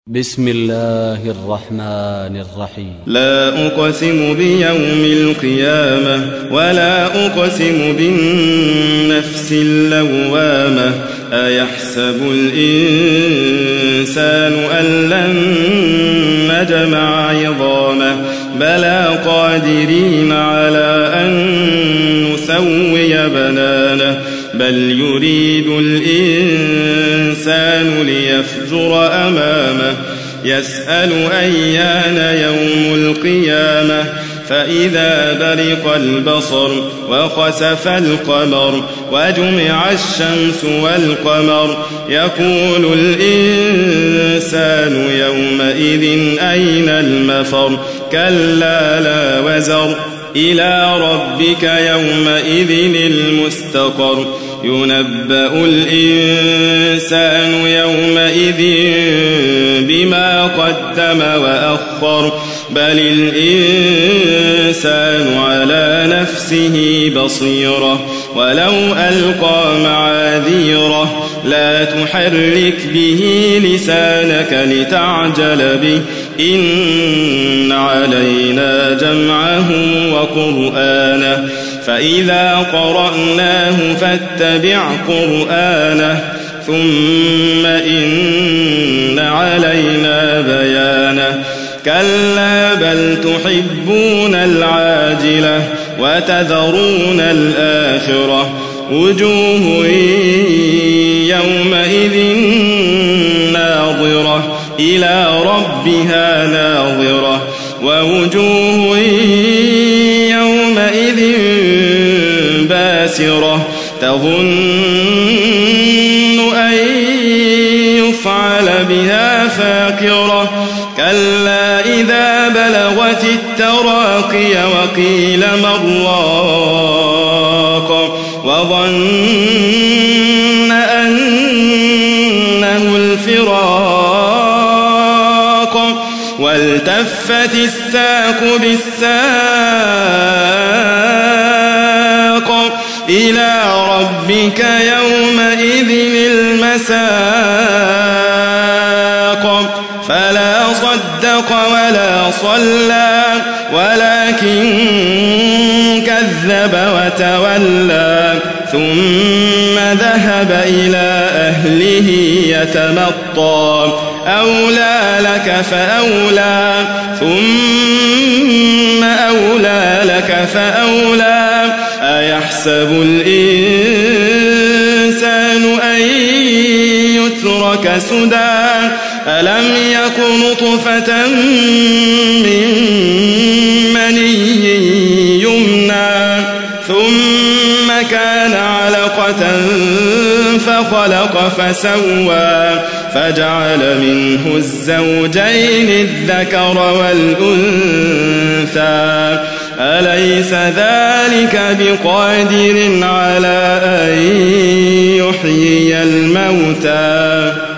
بسم الله الرحمن الرحيم. لا أقسم بيوم القيامة ولا أقسم بالنفس اللوامة أيحسب الإنسان أن لن نجمع عظامه بلى قادرين على أن نسوي بنانه بل يريد الإنسان ليفجر أمامه يسأل أيان يوم القيامة فإذا برق البصر وخسف القمر وجمع الشمس والقمر يقول الإنسان يومئذ أين المفر كلا لا وزر إلى ربك يومئذ المستقر ينبأ الإنسان يومئذ بما قدم وأخر بل الإنسان على نفسه بصيرة ولو ألقى معاذيره لا تحرك به لسانك لتعجل به إن علينا جمعه وقرآنه فإذا قرأناه فاتبع قرآنه ثم إن علينا بيانه كلا بل تحبون العاجلة وتذرون الآخرة وجوه يومئذ ناظرة إلى ربها ناظرة ووجوه يومئذ باسرة تظن أن يفعل بها فاقرة كلا إذا بلغت التراقي وقيل من راق وظن أنه الفراق والتفت الساق بالساق إلى ربك يومئذ المساق فلا صدق ولا صلى ولكن كذب وتولى ثم ذهب إلى أهله يتمطى أولى لك فأولى ثم أولى لك فأولى أيحسب الإنسان أن يترك سدى ألم يك نطفة من مني يمنى ثم كان علقة فخلق فسوى فجعل منه الزوجين الذكر والأنثى أليس ذلك بقادر على أن يحيي الموتى